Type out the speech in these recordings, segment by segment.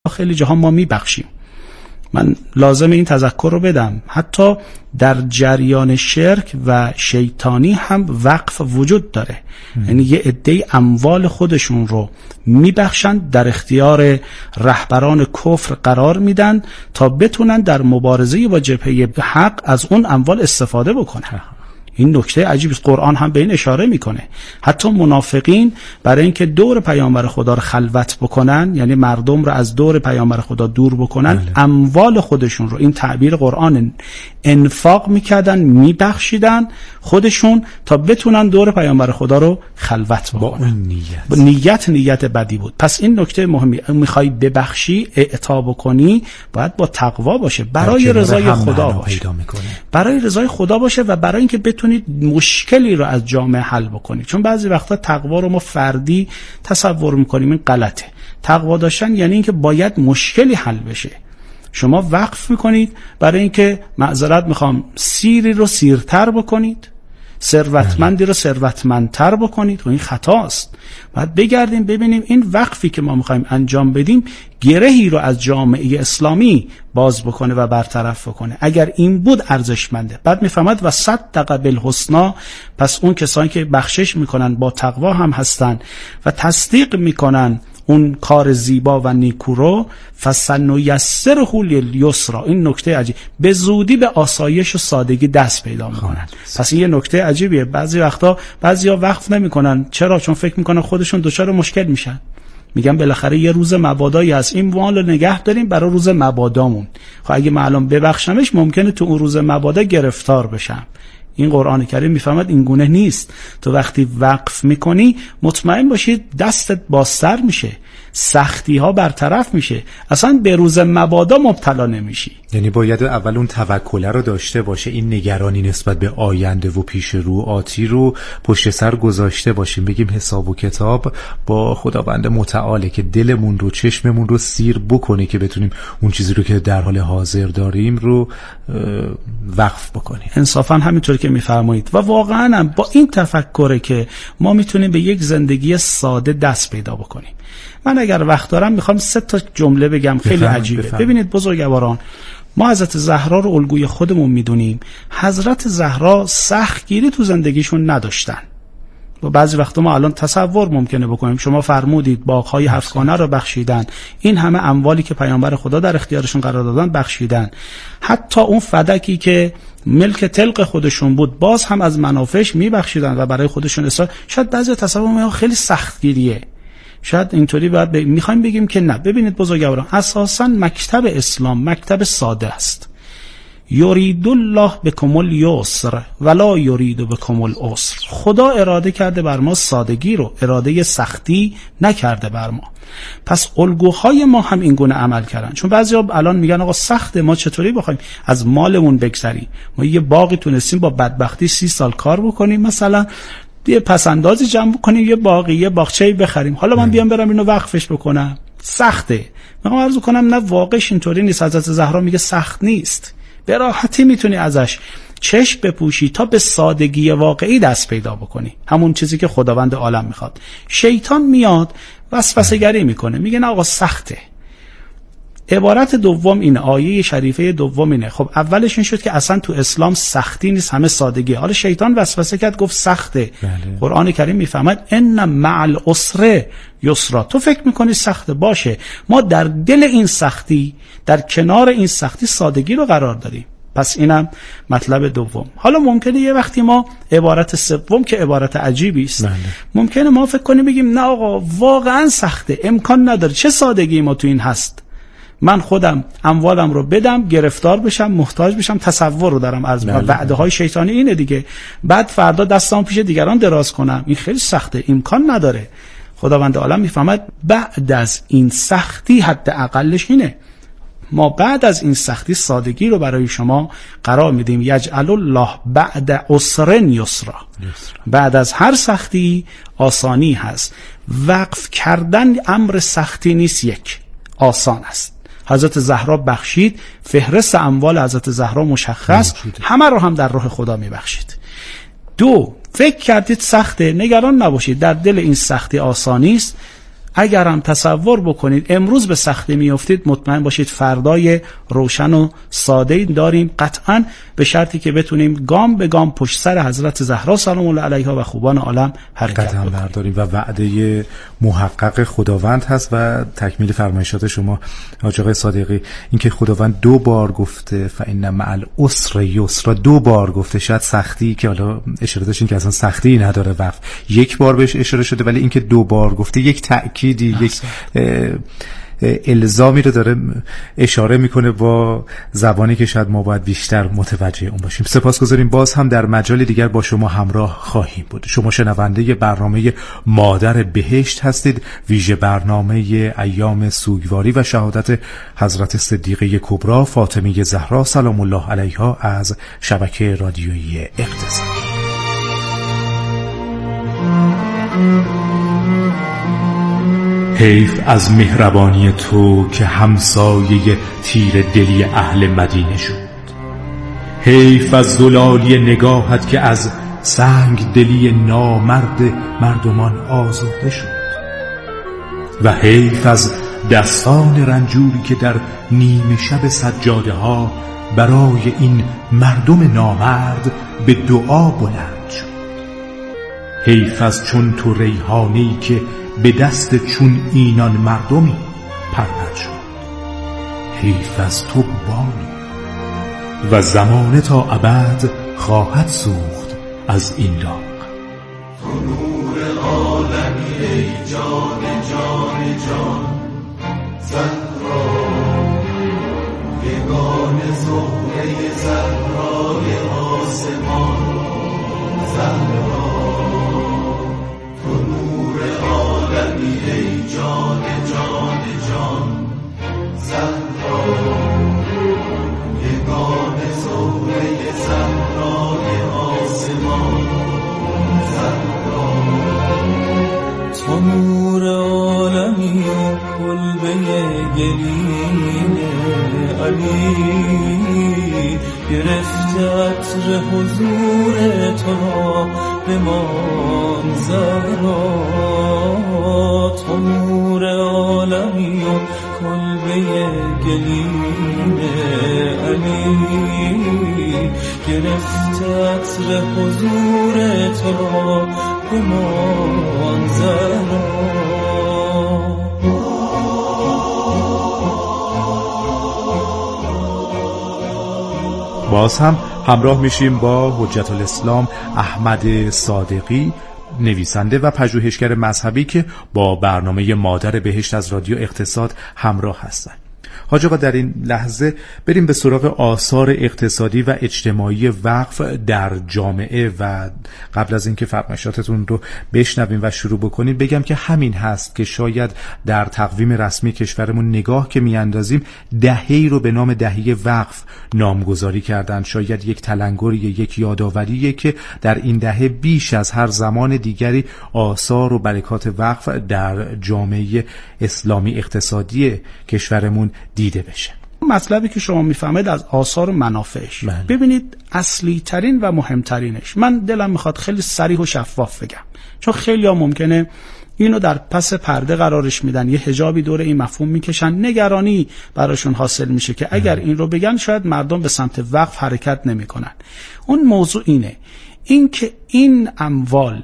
خیلی جاها ما میبخشیم. من لازم این تذکر رو بدم، حتی در جریان شرک و شیطانی هم وقف وجود داره. یعنی یه عده اموال خودشون رو میبخشن، در اختیار رهبران کفر قرار میدن تا بتونن در مبارزه با جبهه حق از اون اموال استفاده بکنن. این نکته عجیبی است، قرآن هم به این اشاره میکنه. حتی منافقین برای اینکه دور پیامبر خدا رو خلوت بکنن، یعنی مردم رو از دور پیامبر خدا دور بکنن، اموال خودشون رو، این تعبیر قرآن، انفاق میکردن، میبخشیدن خودشون تا بتونن دور پیامبر خدا رو خلوت بکنن. با نیت بدی بود. پس این نکته مهمی، میخوای ببخشی، اعطا بکنی، باید با تقوا باشه، برای رضای خدا باشه، برای رضای خدا باشه و برای اینکه بتونید مشکلی رو از جامعه حل بکنید. چون بعضی وقتا تقوا رو ما فردی تصور میکنیم، این غلطه. تقوا داشتن یعنی اینکه باید مشکلی حل بشه. شما وقف میکنید برای اینکه معذرت میخوام سیری رو سیرتر بکنید، ثروتمندی رو ثروتمندتر بکنید، و این خطاست. باید بگردیم ببینیم این وقفی که ما میخوایم انجام بدیم گرهی رو از جامعه اسلامی باز بکنه و برطرف بکنه. اگر این بود ارزشمنده. بعد میفهمد و صدق بالحسنا، پس اون کسانی که بخشش میکنن با تقوا هم هستن و تصدیق میکنن اون کار زیبا و نیکو رو، فسنیسره لیسرا. این نکته عجیب، به زودی به آسایش و سادگی دست پیدا میکنن. پس این یه نکته عجیبیه. بعضی وقتا بعضیا وقف نمیکنن. چرا؟ چون فکر میکنن خودشون دچار مشکل میشن. میگم بالاخره یه روز مبادایی هست، این مال رو نگه داریم برای روز مبادامون. خب اگه من الان ببخشمش ممکنه تو اون روز مبادا گرفتار بشم. این قرآن کریم میفهمد این گونه نیست. تو وقتی وقف میکنی مطمئن باشید دستت بازتر میشه، سختی ها برطرف میشه، اصلا به روز مبادا مبتلا نمیشی. یعنی باید اول اون توکل رو داشته باشه، این نگرانی نسبت به آینده و پیش رو آتی رو پشت سر گذاشته باشیم، بگیم حساب و کتاب با خداوند متعاله که دلمون رو، چشممون رو سیر بکنه که بتونیم اون چیزی رو که در حال حاضر داریم رو وقف بکنیم. انصافا همینطور که میفرمایید و واقعا هم با این تفکره که ما میتونیم به یک زندگی ساده دست پیدا بکنیم. من اگر وقت دارم میخوام 3 جمله بگم، خیلی عجیبه. ببینید بزرگواران، ما حضرت زهرا رو الگوی خودمون میدونیم. حضرت زهرا سختگیری تو زندگیشون نداشتن. و بعضی وقتا ما الان تصور ممکنه بکنیم، شما فرمودید باغ‌های 7 گانه رو بخشیدن، این همه اموالی که پیامبر خدا در اختیارشون قرار دادن بخشیدن، حتی اون فدکی که ملک طلق خودشون بود باز هم از منافعش میبخشیدن و برای خودشون اصلاح. شاید بعضی تصور میکنن خیلی سختگیریه، شاید اینطوری باید میخوایم بگیم که نه. ببینید بزرگواران، اساساً مکتب اسلام مکتب ساده است. یرید الله بکم الیسر ولا یرید بکم العسر. خدا اراده کرده بر ما سادگی رو، اراده سختی نکرده بر ما. پس الگوهای ما هم این گونه عمل کردن. چون بعضیا الان میگن آقا سخته، ما چطوری بخوایم از مالمون بگذریم؟ ما یه باغی تونستیم با بدبختی 30 سال کار بکنیم، مثلا یه پسندازی جمع بکنیم، یه باغی، یه باغچه‌ای بخریم، حالا من بیام برم اینو وقفش بکنم؟ سخته. من عرض کنم نه، واقعش اینطوری نیست. حضرت زهرا میگه سخت نیست، به راحتی میتونی ازش چشم بپوشی تا به سادگی واقعی دست پیدا بکنی، همون چیزی که خداوند عالم میخواد. شیطان میاد وسوسه گری میکنه، میگه نه آقا سخته. عبارت دوم این آیه شریفه دوم اینه. خب اولش این شد که اصلا تو اسلام سختی نیست، همه سادگی. حالا شیطان وسوسه کرد گفت سخته. قرآن کریم میفهمد ان مع العسر یسرا. تو فکر میکنی سخته، باشه، ما در دل این سختی، در کنار این سختی سادگی رو قرار داریم. پس اینم مطلب دوم. حالا ممکنه یه وقتی ما عبارت سوم که عبارت عجیبی است، ممکنه ما فکر کنیم بگیم نه آقا واقعا سخته، امکان نداره، چه سادگی ما تو این هست، من خودم اموالم رو بدم، گرفتار بشم، محتاج بشم. تصور رو دارم عرض می‌کنم. وعده های شیطانی اینه دیگه. بعد فردا دستام پیش دیگران دراز کنم، این خیلی سخته، امکان نداره. خداوند عالم میفهمد بعد از این سختی حد اقلش اینه، ما بعد از این سختی سادگی رو برای شما قرار میدیم. یجعل الله بعد عسر یسرا. بعد از هر سختی آسانی هست. وقف کردن امر سختی نیست، یک آسان است. حضرت زهرا بخشید، فهرست اموال حضرت زهرا مشخص، همه رو هم در راه خدا میبخشید. 2 فکر کردید سخته، نگران نباشید، در دل این سختی آسانی است. اگر هم تصور بکنید امروز به سختی میافتید، مطمئن باشید فردای روشن و ساده‌ای داریم، قطعاً به شرطی که بتونیم گام به گام پشت سر حضرت زهرا سلام الله علیها و خوبان عالم حرکت بکنیم و وعده محقق خداوند هست. و تکمیل فرمایشات شما حاج آقای صادقی، اینکه خداوند 2 بار گفته فإن مع العسر یسرا، 2 بار گفته. شاید سختی که حالا اشاره داشتین که اصلا سختی نداره وقف، 1 بار بهش اشاره شده، ولی اینکه 2 بار گفته یک تأکیدی، یک الزامی رو داره اشاره میکنه با زبانی که شاید ما باید بیشتر متوجه اون باشیم. سپاسگزاریم. باز هم در مجال دیگر با شما همراه خواهیم بود. شما شنونده برنامه مادر بهشت هستید، ویژه برنامه ایام سوگواری و شهادت حضرت صدیقه کبری فاطمه زهرا سلام الله علیها از شبکه رادیویی اقتصادی. حیف از مهربانی تو که همسایه تیر دلی اهل مدینه شد. حیف از زلالی نگاهت که از سنگ دلی نامرد مردمان آزرده شد. و حیف از دستان رنجوری که در نیمه شب سجاده ها برای این مردم نامرد به دعا بلند شد. حیف از چون تو ریحانی که به دست چون اینان مردمی پرورد شد. حیف از تو بانی و زمانه تا ابد خواهد سوخت از این داغ. تو نور عالمی ای جان جان جان، زهرا یگان زهره زهرای آسمان، زهرا ای جان جان جان، زهرا یگان زهره زهرای آسمان، زهرا تو نور عالمی و کلبه گلیم علی، گرفته عطر حضور تو بمان زهرا. تو نور عالمی و کلبه گلیم علی، گرفته عطر حضور تو بمان زهرا. باز هم همراه میشیم با حجت الاسلام احمد صادقی، نویسنده و پژوهشگر مذهبی که با برنامه مادر بهشت از رادیو اقتصاد همراه هستند. حاج آقا، در این لحظه بریم به سراغ آثار اقتصادی و اجتماعی وقف در جامعه و قبل از اینکه فرمایشاتتون رو بشنویم و شروع بکنیم بگم که همین هست که شاید در تقویم رسمی کشورمون نگاه که میاندازیم دهه‌ای رو به نام دهه وقف نامگذاری کردن. شاید یک تلنگری، یک یادآوریه که در این دهه بیش از هر زمان دیگری آثار و برکات وقف در جامعه اسلامی اقتصادی کشورمون دیده بشه. مطلبی که شما میفهمید از آثار و منافعش، ببینید اصلی ترین و مهمترینش، من دلم میخواد خیلی صریح و شفاف بگم، چون خیلی ها ممکنه اینو در پس پرده قرارش میدن، یه حجابی دور این مفهوم میکشن، نگرانی براشون حاصل میشه که اگر این رو بگن شاید مردم به سمت وقف حرکت نمیکنن. اون موضوع این که این اموال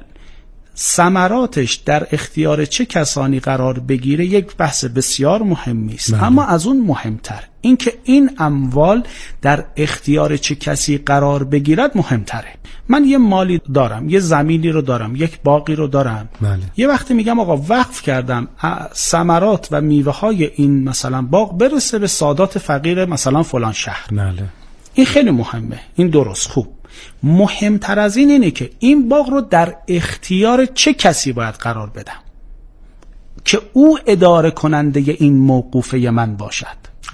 ثمراتش در اختیار چه کسانی قرار بگیره یک بحث بسیار مهمی است. اما از اون مهمتر این که این اموال در اختیار چه کسی قرار بگیرد مهمتره. من یه مالی دارم، یه زمینی رو دارم، یک باغی رو دارم، یه وقتی میگم آقا وقف کردم ثمرات و میوه های این مثلا باغ برسه به سادات فقیر مثلا فلان شهر. این خیلی مهمه، این درست، خوب. مهمتر از این اینه که این باغ رو در اختیار چه کسی باید قرار بدم که او اداره کننده این موقوفه من باشد.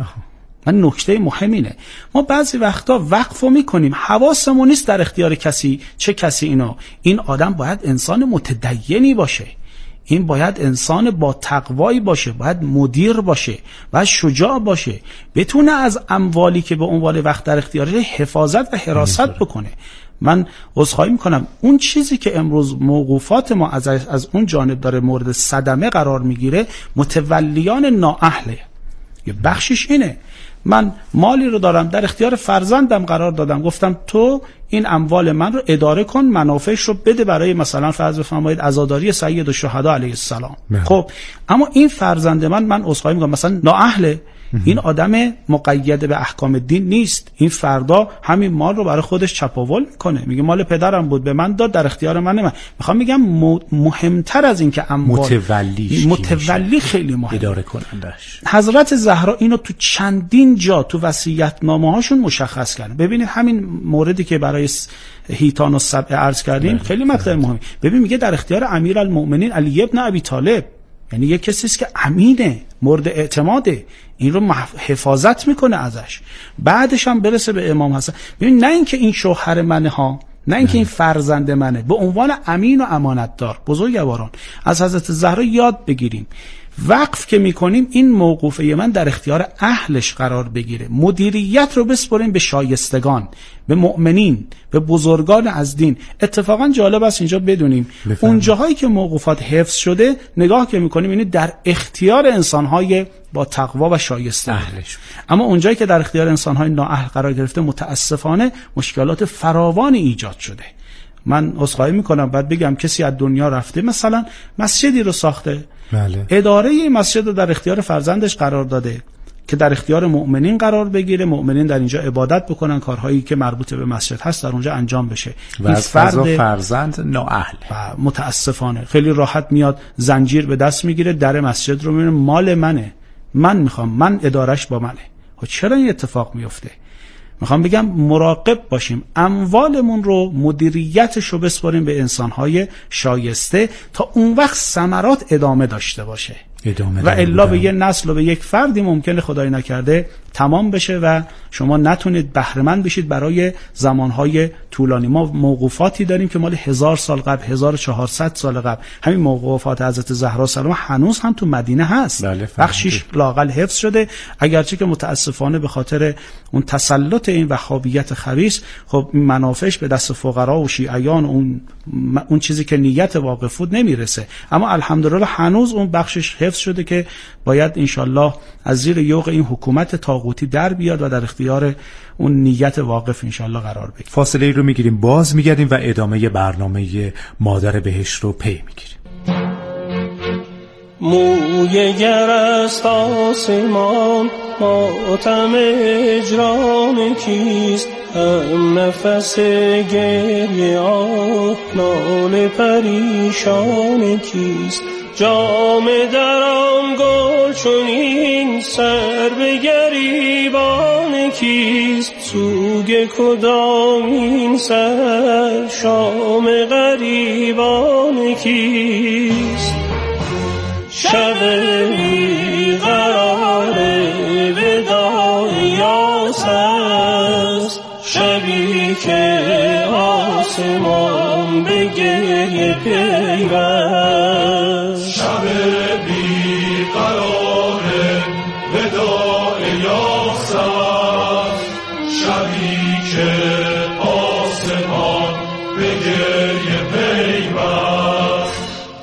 من نکته مهم اینه، ما بعضی وقتا وقفو میکنیم حواسمون نیست در اختیار کسی، چه کسی این آدم باید انسان متدینی باشه، این باید انسان با تقوایی باشه، باید مدیر باشه، باید شجاع باشه، بتونه از اموالی که به عنوان وقت در اختیارش حفاظت و حراست بکنه. من عذرخواهی میکنم اون چیزی که امروز موقوفات ما از اون جانب داره مورد صدمه قرار میگیره متولیان نااهله. یه بخشش اینه من مالی رو دارم در اختیار فرزندم قرار دادم، گفتم تو این اموال من رو اداره کن، منافعش رو بده برای مثلا فرض بفرمایید عزاداری سید الشهدا علیه السلام. خب اما این فرزند من عذرخواهی میکنم مثلا نااهله، این آدم مقید به احکام دین نیست، این فردا همین مال رو برای خودش چپاول میکنه، میگه مال پدرم بود به من داد در اختیار منه. میخوام میگم مهمتر از این که اموال متولی خیلی مهمه، اداره کنندش. حضرت زهرا اینو تو چندین جا تو وصیت‌نامه هاشون مشخص کردن. ببینید همین موردی که برای هیتان و سبع عرض کردیم خیلی مطلب مهمی. ببین میگه در اختیار امیرالمؤمنین علی ابن ابی طالب، یعنی یک کسی است که امینه، مورد اعتماده، این رو حفاظت میکنه ازش. بعدش هم برسه به امام حسن. ببین نه اینکه این شوهر منه ها، نه اینکه این فرزند منه، به عنوان امین و امانتدار. بزرگواران از حضرت زهرا یاد بگیریم وقف که میکنیم این موقوفه من در اختیار اهلش قرار بگیره، مدیریت رو بسپریم به شایستگان، به مؤمنین، به بزرگان از دین. اتفاقا جالب است اینجا بدونیم اون جاهایی که موقوفات حفظ شده نگاه که میکنیم اینه در اختیار انسانهای با تقوا و شایسته اهلش. اما اونجایی که در اختیار انسانهای نااهل قرار گرفته متاسفانه مشکلات فراوانی ایجاد شده. من عذرخواهی میکنم بعد بگم کسی از دنیا رفته مثلا مسجدی رو ساخته، بله. اداره این مسجد رو در اختیار فرزندش قرار داده که در اختیار مؤمنین قرار بگیره، مؤمنین در اینجا عبادت بکنن، کارهایی که مربوط به مسجد هست در اونجا انجام بشه. و از فرزند نااهل متاسفانه خیلی راحت میاد زنجیر به دست میگیره، در مسجد رو میبینه مال منه، من میخوام، من ادارش با منه. چرا این اتفاق میفته؟ میخوام بگم مراقب باشیم، اموالمون رو مدیریتش رو بسپاریم به انسانهای شایسته تا اون وقت ثمرات ادامه داشته باشه و الا به یه نسل و به یک فردی ممکنه خدای نکرده تمام بشه و شما نتونید بهره مند بشید برای زمانهای طولانی. ما موقوفاتی داریم که مال 1000 سال قبل، 1400 سال قبل. همین موقوفات حضرت زهرا سلام هنوز هم تو مدینه هست، بخشش لااقل حفظ شده، اگرچه که متاسفانه به خاطر اون تسلط این وهابیت خبیث خب منافعش به دست فقرا و شیعیان اون چیزی که نیت واقف بود نمیرسه. اما الحمدلله هنوز اون بخشش حفظ شده که باید انشالله از زیر یوغ این حکومت طاغوتی در بیاد و در اختیار اون نیت واقف انشالله قرار بگیره. فاصله ای رو میگیریم، باز میگردیم و ادامه برنامه مادر بهشت رو پی میگیریم. موی گرست آسمان ماتم اجرام کیست، هم نفس گریه آه نال پریشان کیست، جام در آن گل چونین سر به گریبان کیست، سوگ کدامین سر شام غریبان کیست، شب قرار وداع یاس است، شبی که آسمان به گریه پیوست، شب بی قرار وداع یاس است، شبی که آسمان به گریه پیوست.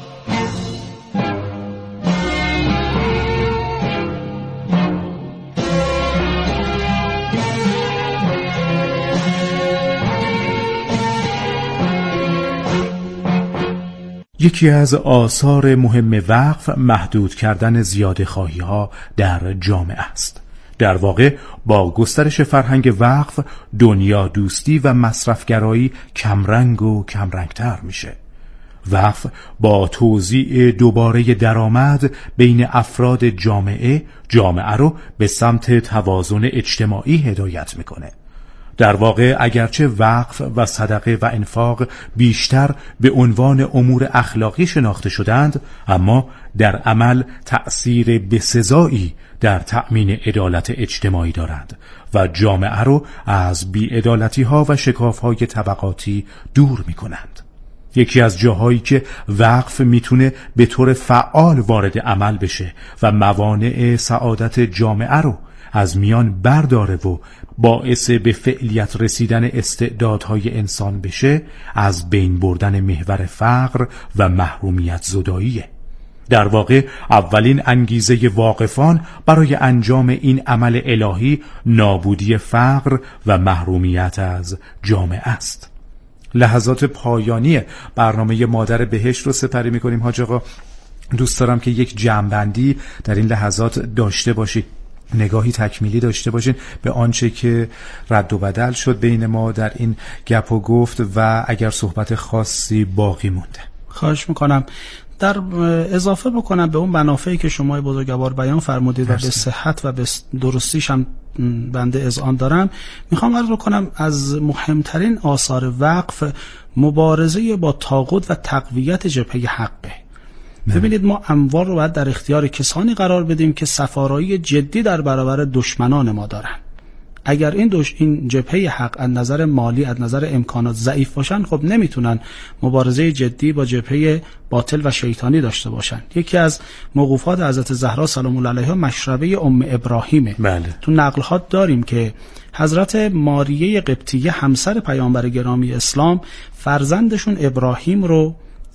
یکی از آثار مهم وقف محدود کردن زیاده‌خواهی‌ها در جامعه است. در واقع با گسترش فرهنگ وقف دنیا دوستی و مصرفگرایی کمرنگ و کمرنگتر میشه. وقف با توزیع دوباره درآمد بین افراد جامعه رو به سمت توازن اجتماعی هدایت میکنه. در واقع اگرچه وقف و صدقه و انفاق بیشتر به عنوان امور اخلاقی شناخته شدند، اما در عمل تأثیر بسزایی در تأمین عدالت اجتماعی دارند و جامعه رو از بی‌عدالتی‌ها و شکاف‌های طبقاتی دور می‌کنند. یکی از جاهایی که وقف میتونه به طور فعال وارد عمل بشه و موانع سعادت جامعه رو از میان برداره و باعث به فعلیت رسیدن استعدادهای انسان بشه، از بین بردن محور فقر و محرومیت زداییه. در واقع اولین انگیزه واقفان برای انجام این عمل الهی نابودی فقر و محرومیت از جامعه است. لحظات پایانی برنامه مادر بهشت رو سپری می‌کنیم. حاج آقا، دوست دارم که یک جمع‌بندی در این لحظات داشته باشید، نگاهی تکمیلی داشته باشین به آنچه که رد و بدل شد بین ما در این گپ و گفت و اگر صحبت خاصی باقی مونده. خواهش میکنم در اضافه بکنم به اون منافعی که شما بزرگوار بیان فرمودید و به صحت و به درستیش هم بنده اذعان دارم. میخوام عرض بکنم از مهمترین آثار وقف مبارزه با طاغوت و تقویت جبهه حقه. ببینید ما اموال رو باید در اختیار کسانی قرار بدیم که سفارایی جدی در برابر دشمنان ما دارن. اگر این جبهه حق از نظر مالی، از نظر امکانات ضعیف باشن، خب نمیتونن مبارزه جدی با جبهه باطل و شیطانی داشته باشن. یکی از موقوفات حضرت زهرا سلام الله علیها مشربه ام ابراهیمه. بله. تو نقل‌هات داریم که حضرت ماریه قبطیه همسر پیامبر گرامی اسلام فرزندشون ابراهیم رو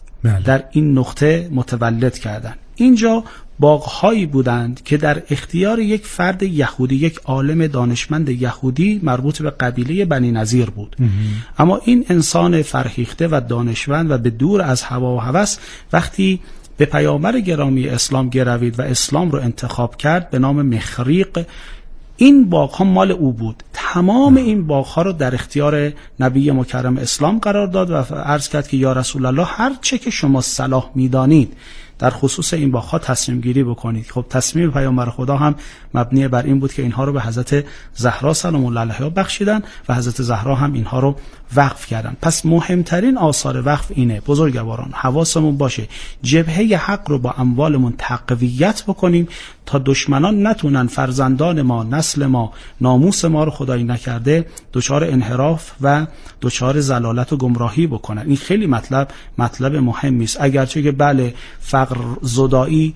در این نقطه متولد کردن. اینجا باغ‌هایی بودند که در اختیار یک فرد یهودی، یک عالم دانشمند یهودی مربوط به قبیله بنی نظیر بود. اما این انسان فرهیخته و دانشمند و به دور از هوا و هوس وقتی به پیامبر گرامی اسلام گروید و اسلام رو انتخاب کرد به نام مخریق، این باغ‌ها مال او بود. تمام این باغ‌ها رو در اختیار نبی مکرم اسلام قرار داد و عرض کرد که یا رسول الله هر چه که شما صلاح می‌دانید در خصوص این باغ‌ها تصمیم گیری بکنید. خب تصمیم پیامبر خدا هم مبنی بر این بود که اینها رو به حضرت زهرا سلام الله علیها بخشیدن و حضرت زهرا هم اینها رو وقف کردن. پس مهمترین آثار وقف اینه بزرگواران، حواسمون باشه جبهه حق رو با اموالمون تقویت بکنیم تا دشمنان نتونن فرزندان ما، نسل ما، ناموس ما رو خدایی نکرده دچار انحراف و دچار ضلالت و گمراهی بکنن. این خیلی مطلب مهمی است. اگرچه که بله فقر زدایی،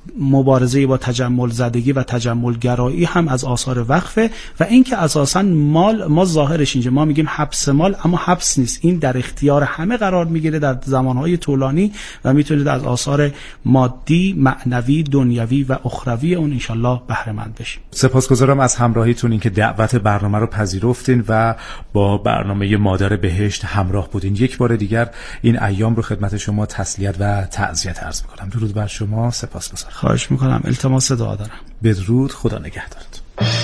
مبارزه با تجمل زدگی و تجمل گرایی هم از آثار وقفه و این که اساساً مال ما ظاهرش اینجا ما میگیم حبس مال، اما حبس نیست، این در اختیار همه قرار میگیره در زمانهای طولانی و میتونید از آثار مادی، معنوی، دنیوی و اخروی اون انشالله بهره مند بشیم. سپاسگزارم از همراهیتون، اینکه دعوت برنامه رو پذیرفتین و با برنامه مادر بهشت همراه بودین. یک بار دیگر این ایام رو خدمت شما تسلیت و تعزیت عرض می‌کنم. درود بر شما. سپاسگزارم. خواهش میکنم. التماس دعا دارم. بدرود. خدا نگهدارت.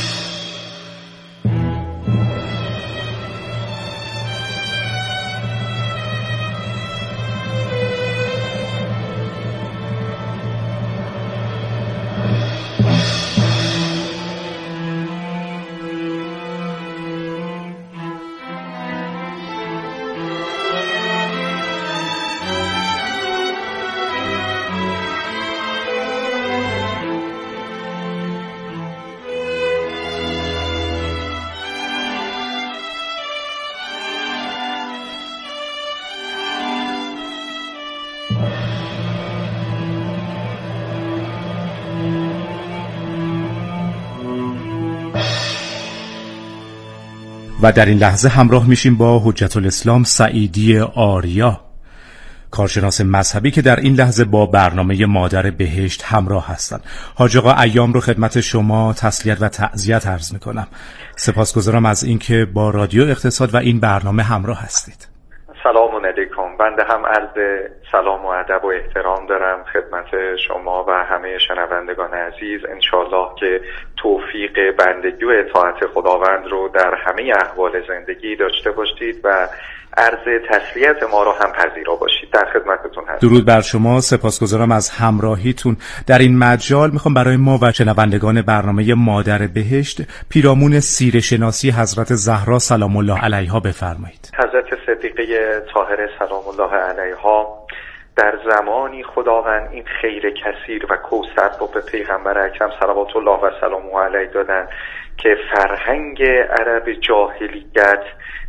و در این لحظه همراه میشیم با حجت الاسلام سعیدی آریا، کارشناس مذهبی که در این لحظه با برنامه مادر بهشت همراه هستند. حاج آقا ایام رو خدمت شما تسلیت و تعزیت عرض میکنم. سپاسگزارم از اینکه با رادیو اقتصاد و این برنامه همراه هستید. سلام علیکم. بنده هم عرض سلام و ادب و احترام دارم خدمت شما و همه شنوندگان عزیز. انشالله که توفیق بندگی و اطاعت خداوند رو در همه احوال زندگی داشته باشید و عرض تسلیت ما رو هم پذیرا باشید. در خدمتتون هستم. درود بر شما. سپاسگزارم از همراهیتون در این مجال. میخوام برای ما و شنوندگان برنامه مادر بهشت پیرامون سیره شناسی حضرت زهرا سلام الله علیها بفرمایید. حضرت صدیقه طاهره سلام الله علیها در زمانی خداوند این خیر کثیر و کوثر رو به پیغمبر اکرم صلوات الله و سلامه علیه دادن که فرهنگ عرب جاهلیت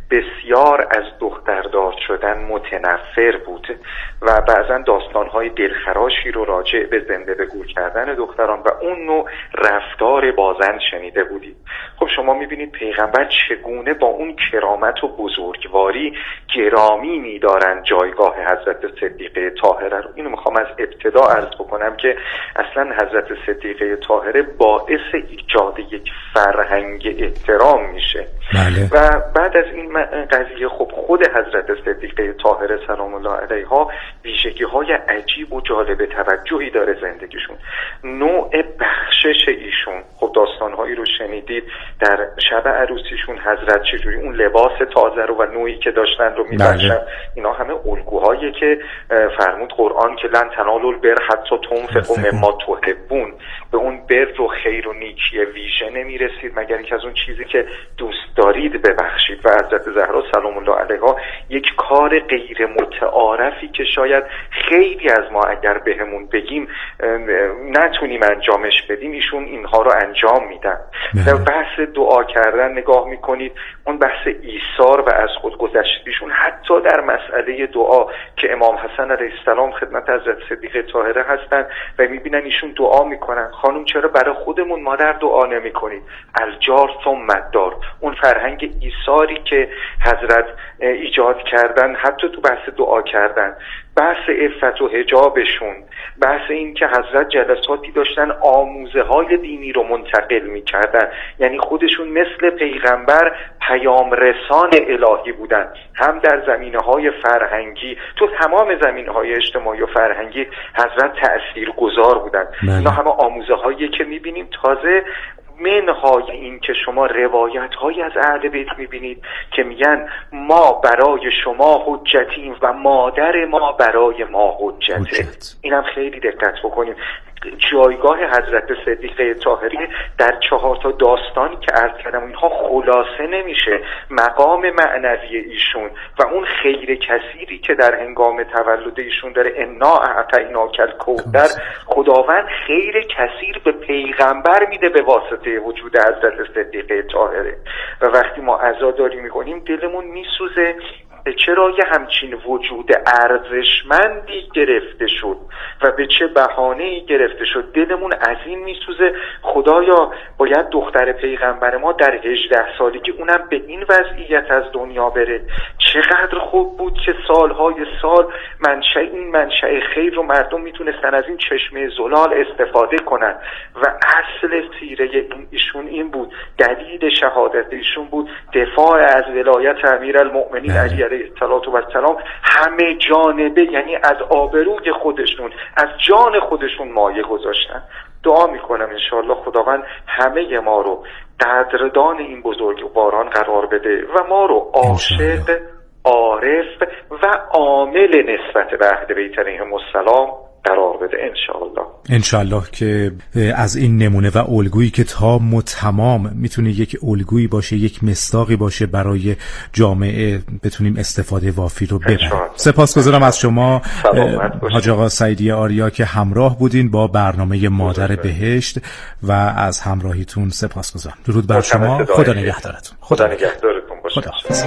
بسیار از دختردار شدن متنفر بود و بعضا داستانهای دلخراشی رو راجع به زنده به گور کردن دختران و اون نوع رفتار بازن شنیده بودید. خب شما میبینید پیغمبر چگونه با اون کرامت و بزرگواری گرامی میدارن جایگاه حضرت صدیقه طاهره رو. اینو میخوام از ابتدا عرض بکنم که اصلا حضرت صدیقه طاهره باعث ایجاد یک فرهنگ احترام میشه. بله. و بعد از این قضیه خب خود حضرت صدیقه طاهره سلام الله علیها ویژگی‌های عجیب و جالب توجهی داره زندگیشون. نوع بخشش ایشون، خب داستان‌هایی رو شنیدید در شب عروسیشون حضرت چجوری اون لباس تازه رو و نوعی که داشتن رو می‌بخشن. اینا همه الگوهایی که فرمود قرآن که لن تنالوا البر حتی تنفقوا مما تحبون، به اون بر و خیر و نیکی ویژه نمی‌رسید مگر اینکه از اون چیزی که دوست دارید ببخشید. و حضرت زهرا سلام الله علیها یک کار غیر متعارفی که شاید خیلی از ما اگر بهمون بگیم نتونیم انجامش بدیم، ایشون اینها رو انجام میدن. در بحث دعا کردن نگاه میکنید، اون بحث ایثار و از خودگذشتگیشون حتی در مسئله دعا که امام حسن علیه السلام خدمت حضرت صدیقه طاهره هستن و میبینن ایشون دعا میکنن، خانم چرا برای خودمون مادر دعا نمیکنید؟ الجار ثم الدار، اون فرهنگ ایثاری که حضرت ایجاد کردن حتی تو بحث دعا کردن، بحث عفت و حجابشون، بحث این که حضرت جلساتی داشتن آموزه های دینی رو منتقل میکردن، یعنی خودشون مثل پیغمبر پیام رسان الهی بودن، هم در زمینه های فرهنگی، تو تمام زمینه های اجتماعی و فرهنگی حضرت تأثیر گذار بودن. اینا همه آموزه هایی که میبینیم. تازه منهای این که شما روایت های از اهل بیت میبینید که میگن ما برای شما حجتیم و مادر ما برای ما حجته. اینم خیلی دقت بکنیم. جایگاه حضرت صدیقه طاهره در 4 تا داستانی که عرض کردم اینها خلاصه نمیشه. مقام معنوی ایشون و اون خیر کثیری که در هنگام تولد ایشون داره، انا اعطیناک الکوثر، خداوند خیر کثیر به پیغمبر میده به واسطه وجود حضرت صدیقه طاهره. و وقتی ما عزاداری میکنیم دلمون میسوزه چرا یه همچین وجود ارزشمندی گرفته شد و به چه بهانه‌ای گرفته شد. دلمون از این میسوزه خدایا باید دختر پیغمبر ما در 18 سالگی اونم به این وضعیت از دنیا بره. چقدر خوب بود که سالهای سال منشأ خیر رو مردم میتونستن از این چشمه زلال استفاده کنن و اصل سیره ایشون این بود، دلیل شهادت ایشون بود دفاع از ولایت امیرالمؤمنین علی علیه السلام همه جانبه، یعنی از آبروی خودشون از جان خودشون مایه گذاشتن. دعا میکنم انشاءالله خداوند همه ما رو قدردان این بزرگواران قرار بده و ما رو عاشق، عارف و عامل نسبت به اهل بیت علیهم السلام قرار بده انشاءالله که از این نمونه و الگویی که تام و تمام میتونه یک الگویی باشه، یک مصداقی باشه برای جامعه، بتونیم استفاده وافی رو ببریم. سپاسگزارم از شما حاج آقا سعیدی آریا که همراه بودین با برنامه مادر بهشت و از همراهیتون سپاسگزارم. درود بر شما. خدا نگهدارتون. خدا نگهدارتون باشه. خداحافظ.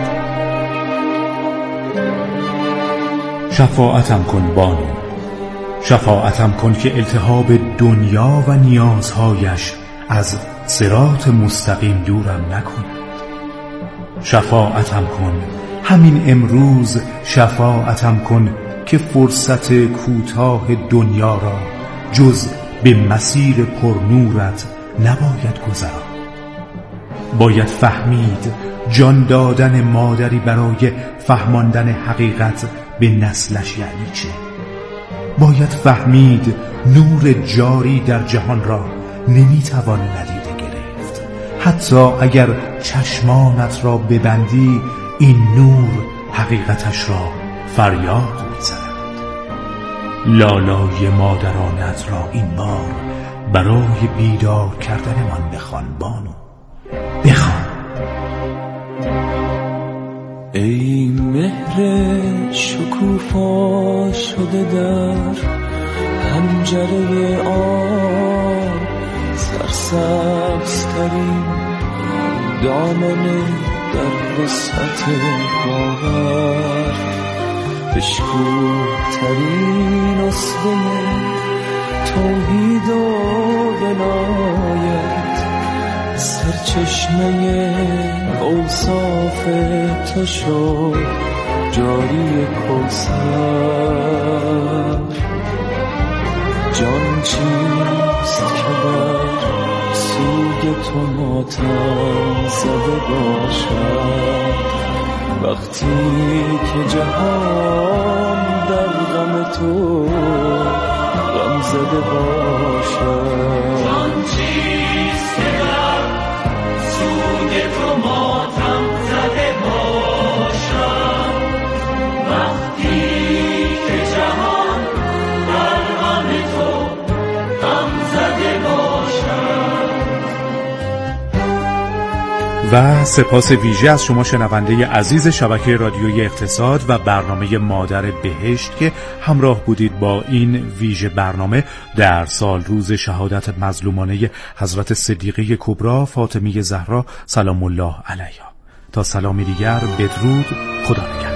شفاعتم کن بانو، شفاعتم کن که التهاب دنیا و نیازهایش از صراط مستقیم دورم نکند. شفاعتم کن همین امروز، شفاعتم کن که فرصت کوتاه دنیا را جز به مسیر پرنورت نباید گذراند. باید فهمید جان دادن مادری برای فهماندن حقیقت به نسلش یعنی چه. باید فهمید نور جاری در جهان را نمیتوان ندیده گرفت. حتی اگر چشمانت را ببندی این نور حقیقتش را فریاد میزند. لالای مادرانت را این بار برای بیدار کردنمان بخوان بانو، بخوان. ای مهر شکوفا شده در حنجره آب، سرسبزترین دامن در وسعت باور، بشکوه‌ترین اصله توحید و ولایت، سرچشمه اوصاف تو شد جاری کوثر. جان چیست که بر سوگ تو ماتم زده باشد، وقتی که جهان در غم تو غم زده باشد. جان چیست که بر سوگ تو ماتم زده باشد، وقتی که جهان در غم تو غم زده باشد. و سپاس ویژه از شما شنونده عزیز شبکه رادیویی اقتصاد و برنامه مادر بهشت که همراه بودید با این ویژه برنامه در سال روز شهادت مظلومانه حضرت صدیقه کبری فاطمه زهرا سلام الله علیها. تا سلامی دیگر، بدرود، خدا نگهدار.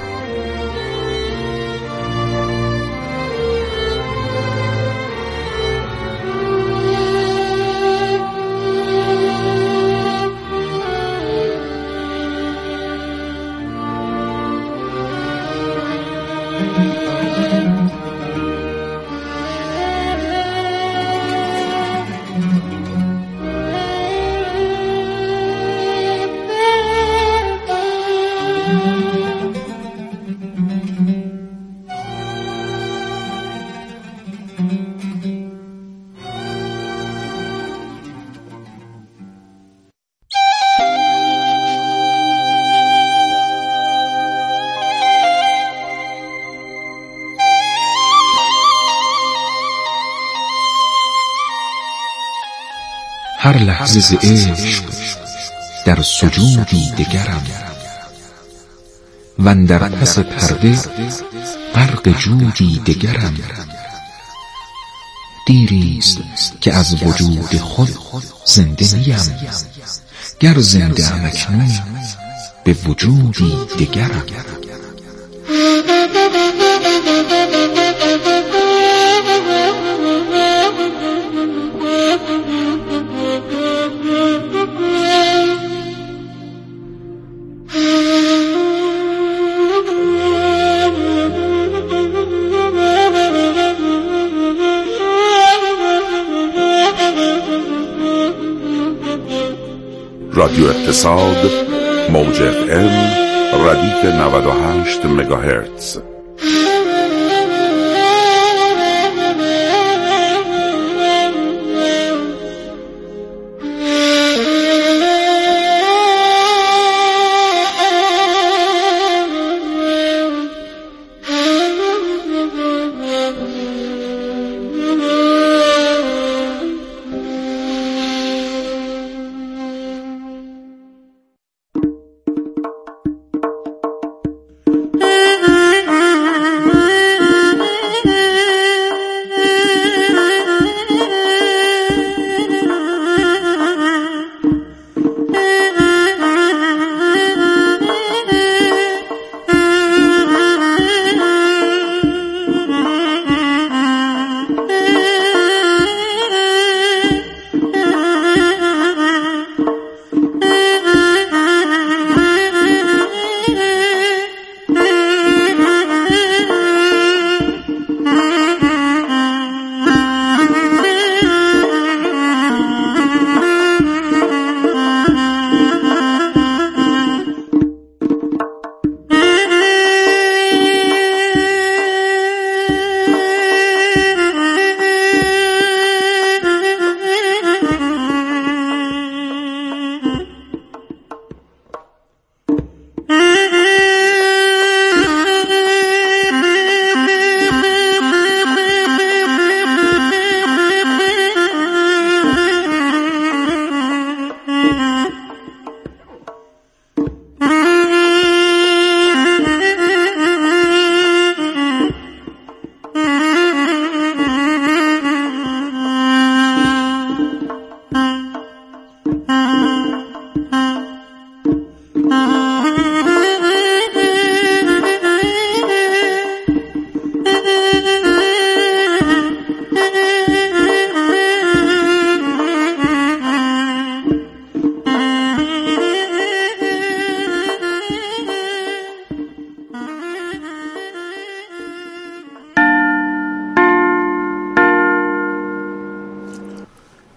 هر لحظه ز عشق در سجودی دگرم، واندر پس پرده غرق جودی دگرم. دیریست که از وجود خود زنده نیم، گر زنده ام اکنون به وجودی دگرم. رادیو اقتصاد، موج FM، ردیف 98 مگاهرتز.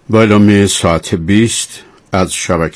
با اعلام ساعت 20 از شبکه